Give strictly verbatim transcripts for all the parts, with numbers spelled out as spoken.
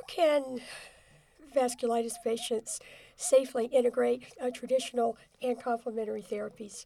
can vasculitis patients safely integrate uh, traditional and complementary therapies?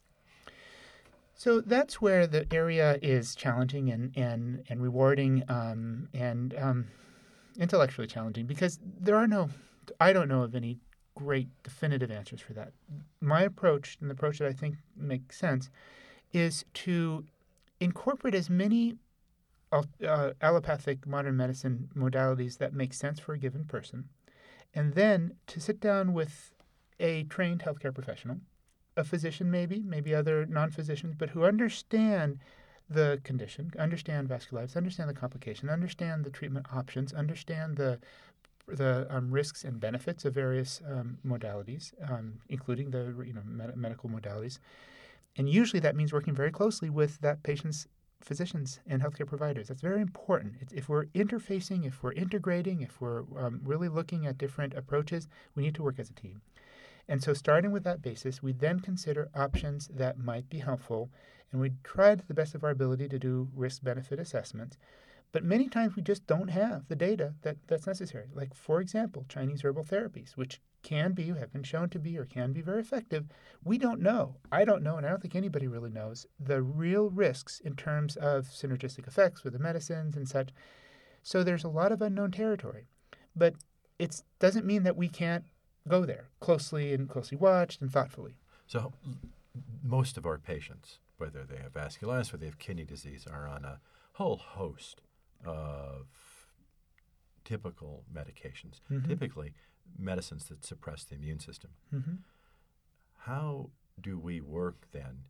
So that's where the area is challenging and and and rewarding um, and um, intellectually challenging because there are no, I don't know of any great definitive answers for that. My approach and the approach that I think makes sense is to incorporate as many uh, allopathic modern medicine modalities that make sense for a given person, and then to sit down with a trained healthcare professional, a physician maybe, maybe other non-physicians, but who understand the condition, understand vasculitis, understand the complication, understand the treatment options, understand the the um, risks and benefits of various um, modalities, um, including the you know med- medical modalities. And usually that means working very closely with that patient's physicians and healthcare providers. That's very important. It's, if we're interfacing, if we're integrating, if we're um, really looking at different approaches, we need to work as a team. And so starting with that basis, we then consider options that might be helpful, and we try to the best of our ability to do risk-benefit assessments. But many times we just don't have the data that, that's necessary. Like, for example, Chinese herbal therapies, which can be, have been shown to be, or can be very effective. We don't know. I don't know, and I don't think anybody really knows the real risks in terms of synergistic effects with the medicines and such. So there's a lot of unknown territory. But it doesn't mean that we can't go there closely and closely watched and thoughtfully. So most of our patients, whether they have vasculitis or they have kidney disease, are on a whole host of typical medications, mm-hmm. typically medicines that suppress the immune system. Mm-hmm. How do we work then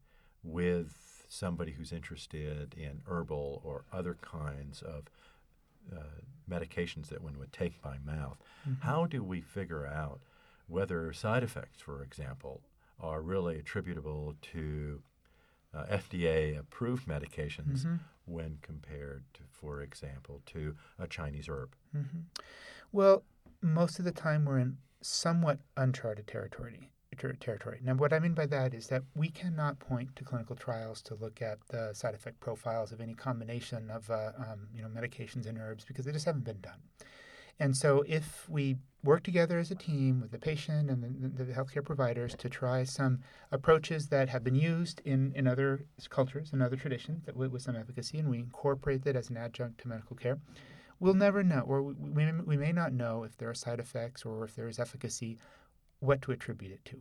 with somebody who's interested in herbal or other kinds of uh, medications that one would take by mouth? Mm-hmm. How do we figure out whether side effects, for example, are really attributable to uh, F D A-approved medications mm-hmm. when compared to, for example, to a Chinese herb? Mm-hmm. Well, most of the time we're in somewhat uncharted territory. Ter- territory. Now, what I mean by that is that we cannot point to clinical trials to look at the side effect profiles of any combination of uh, um, you know medications and herbs because they just haven't been done. And so if we work together as a team with the patient and the, the healthcare providers to try some approaches that have been used in, in other cultures and other traditions that with, with some efficacy, and we incorporate that as an adjunct to medical care, we'll never know, or we, we, we may not know if there are side effects or if there is efficacy, what to attribute it to.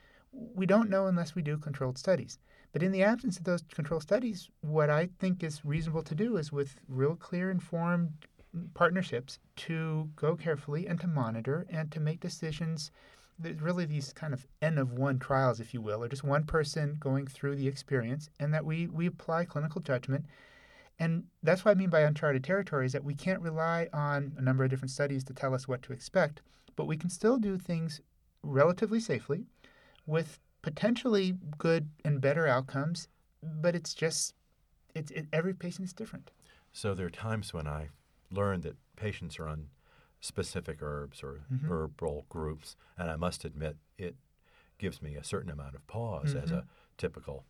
We don't know unless we do controlled studies. But in the absence of those controlled studies, what I think is reasonable to do is with real clear, informed partnerships to go carefully and to monitor and to make decisions. There's really these kind of N of one trials, if you will, or just one person going through the experience, and that we, we apply clinical judgment. And that's what I mean by uncharted territory, is that we can't rely on a number of different studies to tell us what to expect, but we can still do things relatively safely with potentially good and better outcomes, but it's just, it's it, every patient is different. So there are times when I learned that patients are on specific herbs or mm-hmm. herbal groups, and I must admit it gives me a certain amount of pause mm-hmm. as a typical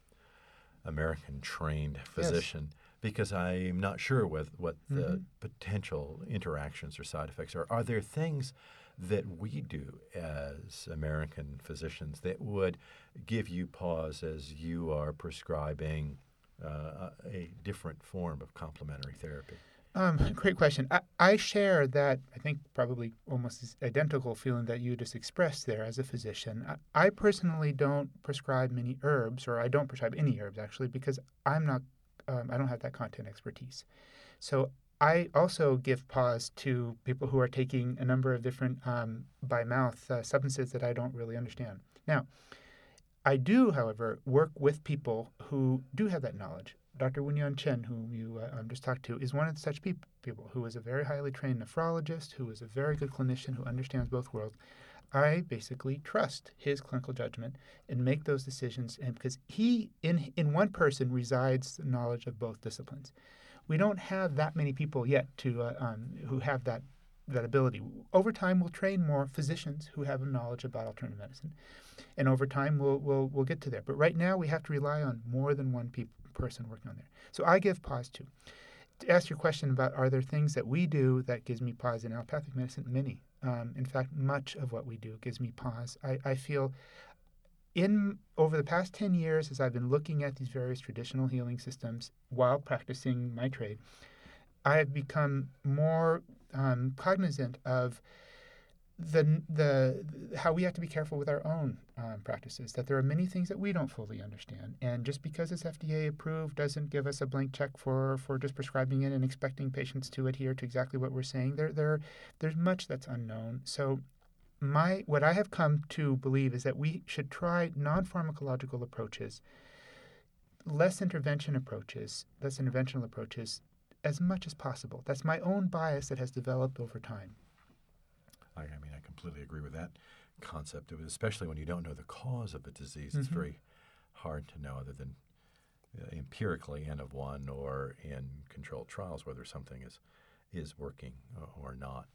American-trained physician yes. because I'm not sure with what mm-hmm. the potential interactions or side effects are. Are there things that we do as American physicians that would give you pause as you are prescribing uh, a different form of complementary therapy? Um, great question. I, I share that, I think, probably almost identical feeling that you just expressed there as a physician. I, I personally don't prescribe many herbs, or I don't prescribe any herbs, actually, because I'm not, um, I don't have that content expertise. So I also give pause to people who are taking a number of different um, by mouth uh, substances that I don't really understand. Now, I do, however, work with people who do have that knowledge. Doctor Wunyan Chen, whom you uh, um, just talked to, is one of such pe- people who is a very highly trained nephrologist, who is a very good clinician, who understands both worlds. I basically trust his clinical judgment and make those decisions, and because he, in in one person, resides the knowledge of both disciplines. We don't have that many people yet to uh, um, who have that that ability. Over time, we'll train more physicians who have a knowledge about alternative medicine, and over time, we'll we'll we'll get to there. But right now, we have to rely on more than one pe- person working on there. So I give pause too. to ask your question about are there things that we do that gives me pause in allopathic medicine, many. Um, in fact, much of what we do gives me pause. I, I feel in over the past ten years, as I've been looking at these various traditional healing systems while practicing my trade, I have become more um, cognizant of the the how we have to be careful with our own um, practices, that there are many things that we don't fully understand. And just because it's F D A approved doesn't give us a blank check for, for just prescribing it and expecting patients to adhere to exactly what we're saying. There there there's much that's unknown. So my what I have come to believe is that we should try non-pharmacological approaches, less intervention approaches, less interventional approaches as much as possible. That's my own bias that has developed over time. I, I mean, I completely agree with that concept of it, especially when you don't know the cause of a disease. Mm-hmm. It's very hard to know other than uh, empirically N of one or in controlled trials whether something is is working or, or not.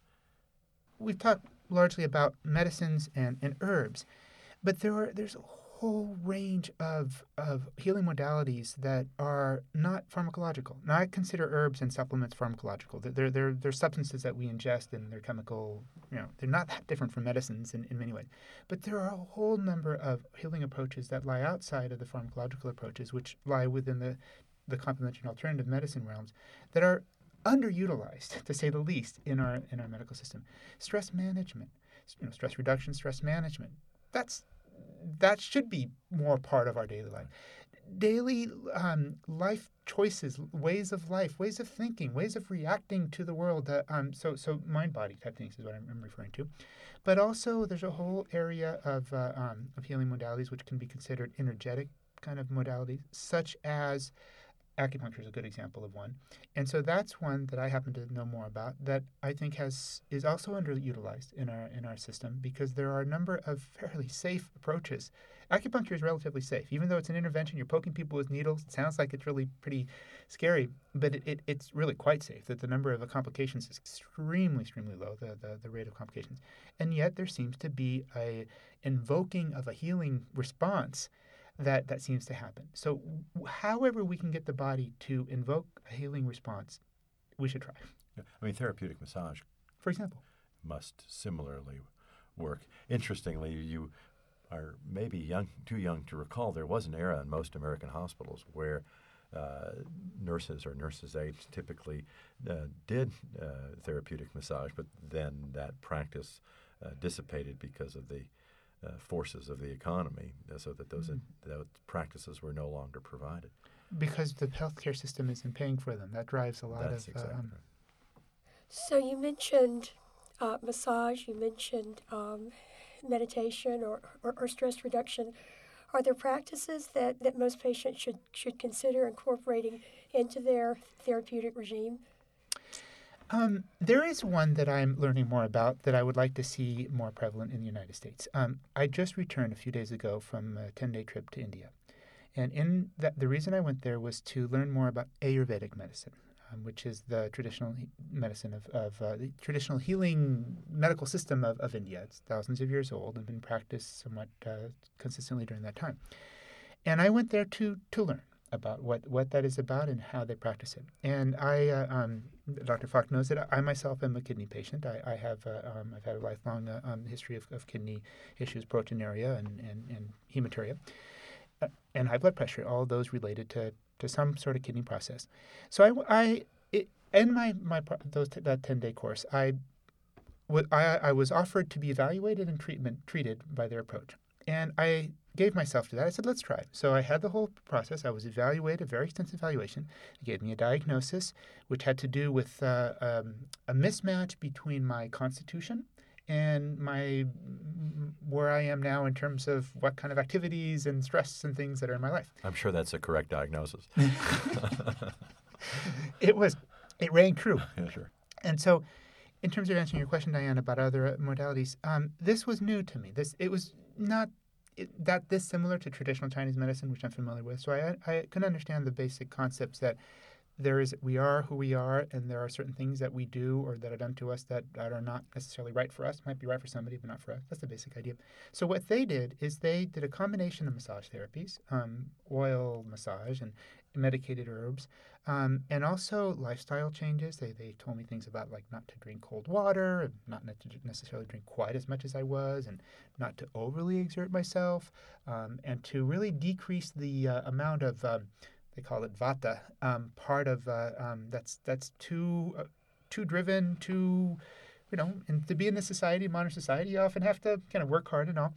We've talked largely about medicines and, and herbs, but there are there's a whole range of of healing modalities that are not pharmacological. Now, I consider herbs and supplements pharmacological. They're they're they're substances that we ingest, and they're chemical. You know, they're not that different from medicines in, in many ways. But there are a whole number of healing approaches that lie outside of the pharmacological approaches, which lie within the the complementary and alternative medicine realms, that are underutilized, to say the least, in our in our medical system. Stress management, you know, stress reduction, stress management. That's that should be more part of our daily life. Daily um, life choices, ways of life, ways of thinking, ways of reacting to the world. Uh, um, so, so mind-body type things is what I'm, I'm referring to. But also, there's a whole area of uh, um, of healing modalities which can be considered energetic kind of modalities, such as acupuncture is a good example of one. And so that's one that I happen to know more about that I think has is also underutilized in our in our system, because there are a number of fairly safe approaches. Acupuncture is relatively safe. Even though it's an intervention, you're poking people with needles. It sounds like it's really pretty scary, but it, it, it's really quite safe. That the number of complications is extremely, extremely low, the, the, the rate of complications. And yet there seems to be a invoking of a healing response that, that seems to happen. So however we can get the body to invoke a healing response, we should try. Yeah. I mean, therapeutic massage, for example, must similarly work. Interestingly, you are maybe young, too young to recall, there was an era in most American hospitals where uh, nurses or nurses' aides typically uh, did uh, therapeutic massage, but then that practice uh, dissipated because of the Uh, forces of the economy, uh, so that those mm-hmm. uh, those practices were no longer provided. Because the healthcare system isn't paying for them. That drives a lot That's of. Exactly Um, right. So you mentioned uh, massage, you mentioned um, meditation or, or, or stress reduction. Are there practices that, that most patients should, should consider incorporating into their therapeutic regime? Um, there is one that I'm learning more about that I would like to see more prevalent in the United States. Um, I just returned a few days ago from a ten-day trip to India. And in that, the reason I went there was to learn more about Ayurvedic medicine, um, which is the traditional he- medicine of, of uh, the traditional healing medical system of, of India. It's thousands of years old and been practiced somewhat uh, consistently during that time. And I went there to, to learn about what, what that is about and how they practice it. And I, uh, um, Doctor Falk knows that I myself am a kidney patient. I, I have, uh, um, I've had a lifelong uh, um, history of, of kidney issues, proteinuria and, and, and hematuria, uh, and high blood pressure, all of those related to, to some sort of kidney process. So I, I it, in my, my those t- that ten-day course, I, w- I, I was offered to be evaluated and treatment treated by their approach. And I gave myself to that. I said, let's try it. So I had the whole process. I was evaluated, a very extensive evaluation. They gave me a diagnosis, which had to do with uh, um, a mismatch between my constitution and my where I am now in terms of what kind of activities and stress and things that are in my life. I'm sure that's a correct diagnosis. It was. It rang true. Yeah, sure. And so in terms of answering your question, Diane, about other modalities, um, this was new to me. This It was not it, that dissimilar to traditional Chinese medicine, which I'm familiar with. So I, I can understand the basic concepts that there is we are who we are, and there are certain things that we do or that are done to us that, that are not necessarily right for us. Might be right for somebody, but not for us. That's the basic idea. So what they did is they did a combination of massage therapies, um, oil massage and medicated herbs, um, and also lifestyle changes. They they told me things about like not to drink cold water, and not ne- to necessarily drink quite as much as I was, and not to overly exert myself, um, and to really decrease the uh, amount of um, they call it vata, um, part of uh, um, that's that's too uh, too driven, too, you know, and to be in this society, modern society, you often have to kind of work hard and all.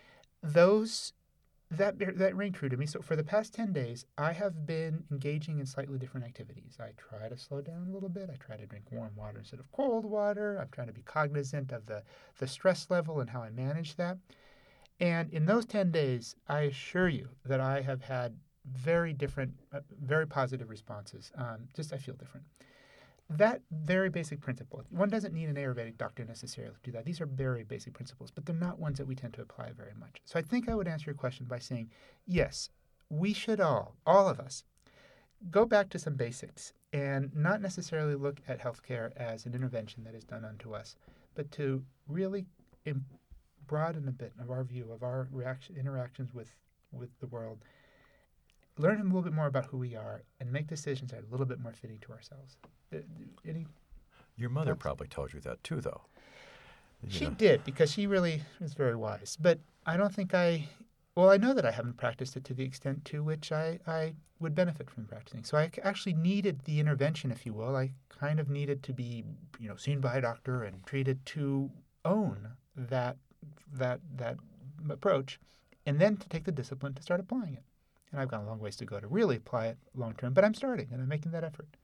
Those that that rang true to me. So for the past ten days, I have been engaging in slightly different activities. I try to slow down a little bit. I try to drink warm water instead of cold water. I'm trying to be cognizant of the the stress level and how I manage that. And in those ten days, I assure you that I have had very different, uh, very positive responses. Um, just I feel different. That very basic principle. One doesn't need an Ayurvedic doctor necessarily to do that. These are very basic principles, but they're not ones that we tend to apply very much. So I think I would answer your question by saying, yes, we should all, all of us, go back to some basics and not necessarily look at healthcare as an intervention that is done unto us, but to really im- broaden a bit of our view of our reaction, interactions with, with the world, learn a little bit more about who we are, and make decisions that are a little bit more fitting to ourselves. Uh, Any Your mother thoughts? probably told you that too, though. You She know. did, because she really was very wise. But I don't think I, well, I know that I haven't practiced it to the extent to which I, I would benefit from practicing. So I c- actually needed the intervention, if you will. I kind of needed to be, you know, seen by a doctor and treated to own that that that approach, and then to take the discipline to start applying it. And I've got a long ways to go to really apply it long term, but I'm starting and I'm making that effort.